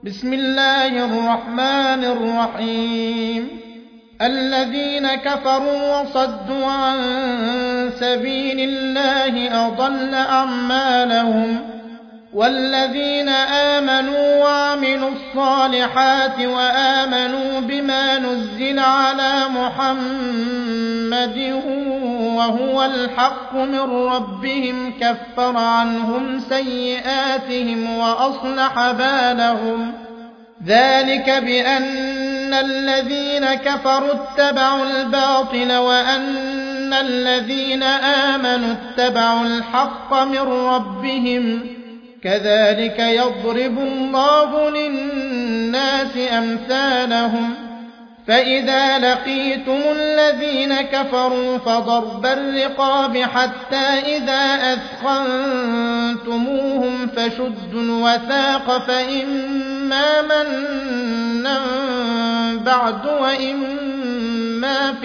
بسم الله الرحمن الرحيم. الذين كفروا وصدوا عن سبيل الله أضل أعمالهم، والذين آمنوا وعملوا الصالحات وآمنوا بما نزل على محمد وهو الحق من ربهم كفر عنهم سيئاتهم وأصلح بالهم. ذلك بأن الذين كفروا اتبعوا الباطل وأن الذين آمنوا اتبعوا الحق من ربهم، كذلك يضرب الله للناس أمثالهم. فإذا لقيتم الذين كفروا فضرب الرقاب حتى إذا أثخنتموهم فشدوا الوثاق فإما منا بعد وإما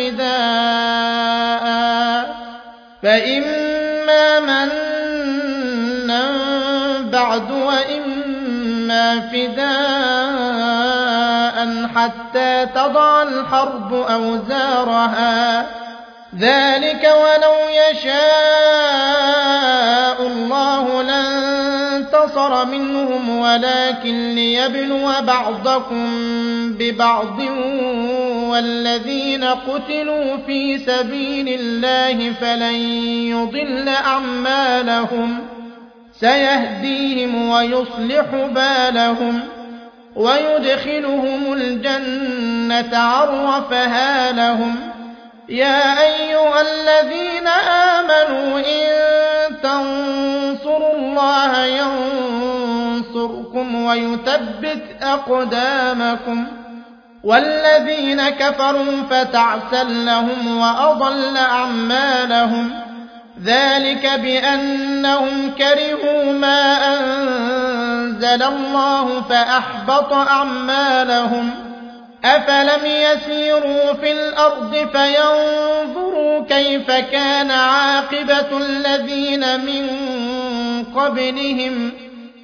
فداء حتى تضع الحرب أوزارها. ذلك ولو يشاء الله لانتصر منهم ولكن ليبلو بعضكم ببعض، والذين قتلوا في سبيل الله فلن يضل أعمالهم، سيهديهم ويصلح بالهم ويدخلهم الجنة عرفها لهم. يا أيها الذين آمنوا إن تنصروا الله ينصركم ويثبت أقدامكم، والذين كفروا فتعسا لهم وأضل أعمالهم. ذلك بأنهم كرهوا ما أنزل الله فأحبط أعمالهم. أفلم يسيروا في الأرض فينظروا كيف كان عاقبة الذين من قبلهم،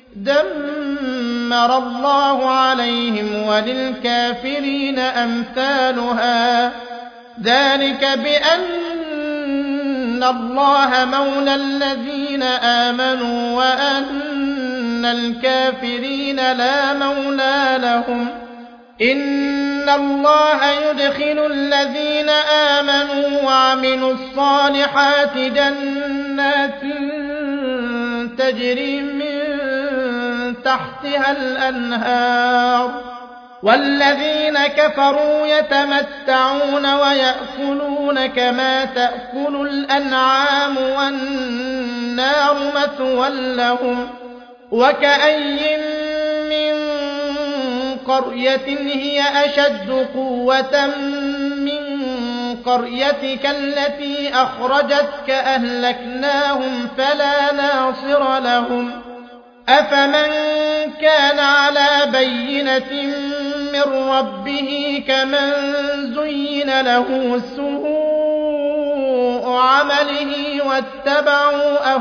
دمر الله عليهم وللكافرين أمثالها. ذلك بأن الله مولى الذين آمنوا وأن الكافرين لا مولى لهم. إن الله يدخل الذين آمنوا وعملوا الصالحات جنات تجري من تحتها الأنهار، والذين كفروا يتمتعون ويأكلون كما تأكل الأنعام والنار مثوى لهم. وكأي من قرية هي أشد قوة من قريتك التي أخرجتك أهلكناهم فلا ناصر لهم. أفمن كان على بينة من ربه كمن زين له سوء عمله واتبعوا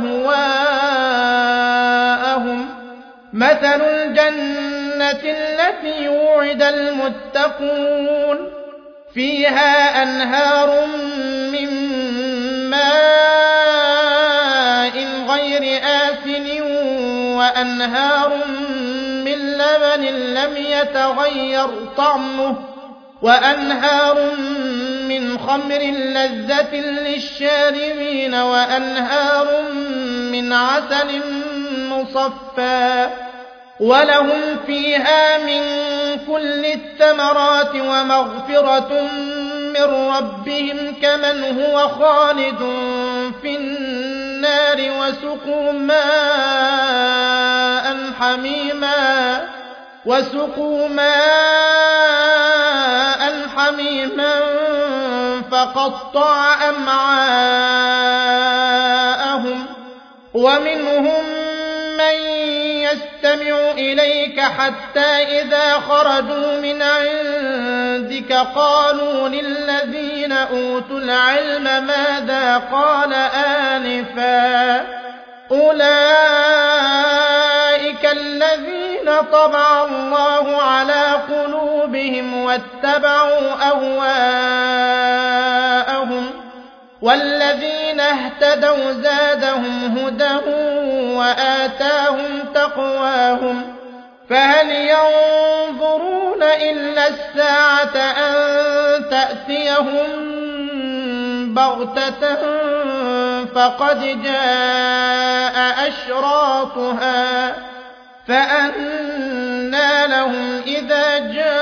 أهواءهم. مثل الجنة التي وعد المتقون فيها أنهار من ماء غير آسن وأنهار من لبن لم يتغير طعمه وأنهار من خمر لذة للشاربين وأنهار من عسل مصفى، ولهم فيها من كل الثمرات ومغفرة من ربهم كمن هو خالد في النار وسقوا ماء حميما فقطع أمعاءهم. ومنهم من يستمع إليك حتى إذا خرجوا من عندك قالوا للذين أوتوا العلم ماذا قال آنفا، أولئك الذين الذين طبع الله على قلوبهم واتبعوا أهواءهم والذين اهتدوا زادهم هدى وآتاهم تقواهم فهل ينظرون إلا الساعة أن تأتيهم بغتة فقد جاء أشراطها فأنى لهم إذا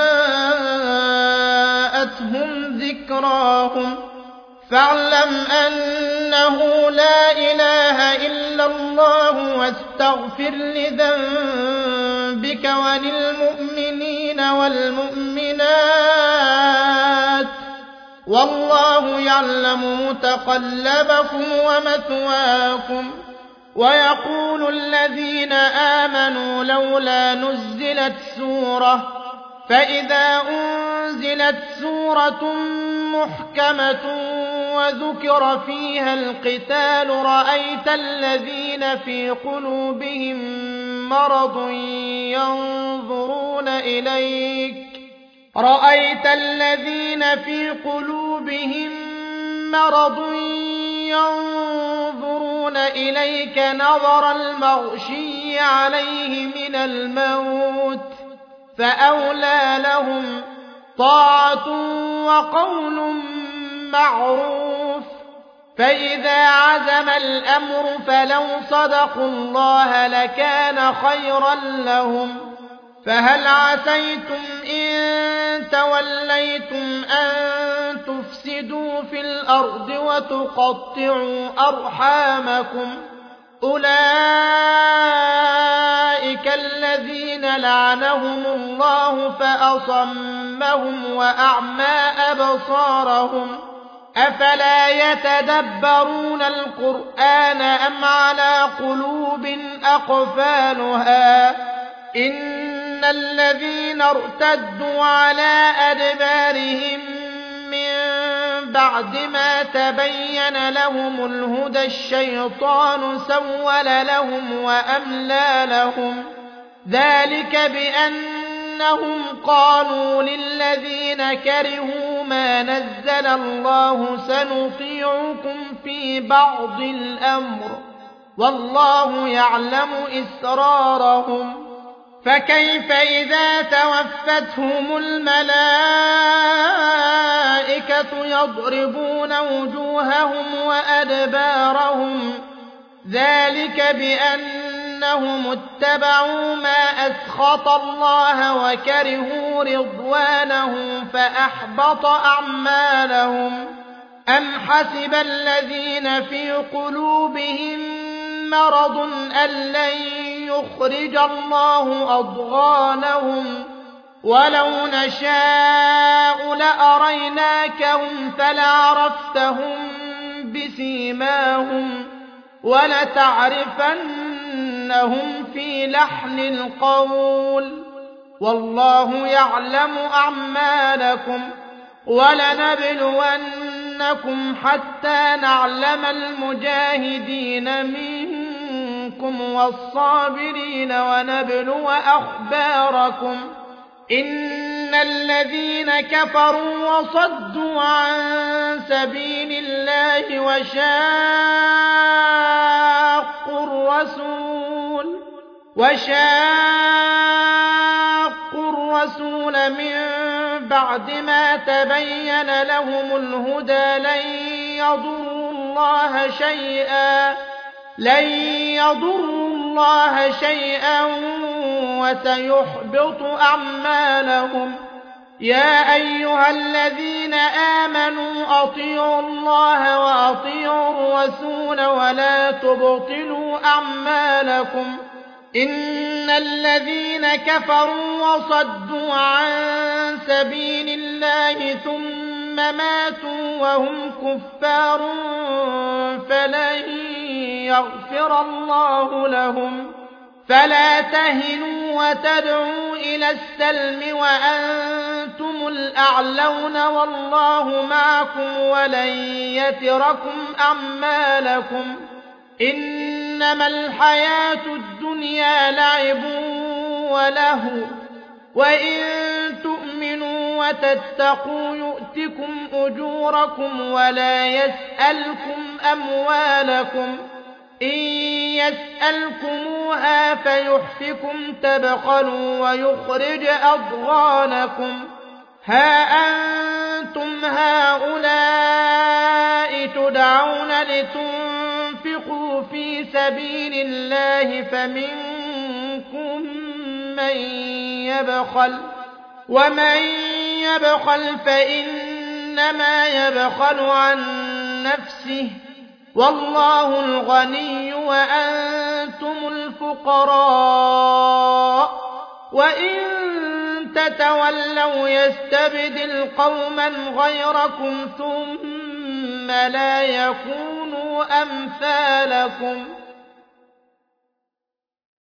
جاءتهم ذكراهم فاعلم أنه لا إله إلا الله واستغفر لذنبك وللمؤمنين والمؤمنات والله يعلم متقلبكم ومثواكم ويقول الذين آمنوا لولا نزلت سورة فإذا أنزلت سورة محكمة وذكر فيها القتال رأيت الذين في قلوبهم مرض ينظرون إليك نظر المغشي عليه من الموت فأولى لهم طاعة وقول معروف فإذا عزم الأمر فلو صدقوا الله لكان خيرا لهم فهل عسيتم إن توليتم أن تفسدوا في الأرض وتقطعوا أرحامكم أولئك الذين لعنهم الله فأصمهم وأعمى أبصارهم أفلا يتدبرون القرآن أم على قلوب أقفالها إن الذين ارتدوا على أدبارهم من بعد ما تبين لهم الهدى الشيطان سول لهم وأملى لهم ذلك بأنهم قالوا للذين كرهوا ما نزل الله سنطيعكم في بعض الأمر والله يعلم إسرارهم فكيف إذا توفتهم الملائكة يضربون وجوههم وأدبارهم ذلك بأنهم اتبعوا ما أسخط الله وكرهوا رضوانه فأحبط أعمالهم أم حسب الذين في قلوبهم مرض أن لن يخرج الله أضغانهم ولو نشاء لأريناكهم فلعرفتهم بسيماهم ولتعرفنهم في لحن القول والله يعلم أعمالكم ولنبلونكم حتى نعلم المجاهدين منكم والصابرين ونبلو أخباركم إن الذين كفروا وصدوا عن سبيل الله وشاقوا الرسول من بعد ما تبين لهم الهدى لن يضروا الله شيئا وسيحبط أعمالهم يا أيها الذين آمنوا أطيعوا الله وأطيعوا الرسول ولا تبطلوا أعمالكم إن الذين كفروا وصدوا عن سبيل الله ثم ماتوا وهم كفار فلن يغفر الله لهم فلا تهنوا وتدعوا إلى السلم وأنتم الأعلون والله معكم ولن يتركم أعمالكم إنما الحياة الدنيا لعب وله وإن تؤمنوا وتتقوا يؤتكم أجوركم ولا يسألكم أموالكم إن يسألكموها فيحفكم تبخلوا ويخرج أضغانكم ها أنتم هؤلاء تدعون لتنفقوا في سبيل الله فمنكم من يبخل ومن يبخل فإنما يبخل عن نفسه والله الغني وأنتم الفقراء وإن تتولوا يستبدل قوما غيركم ثم لا يكونوا أمثالكم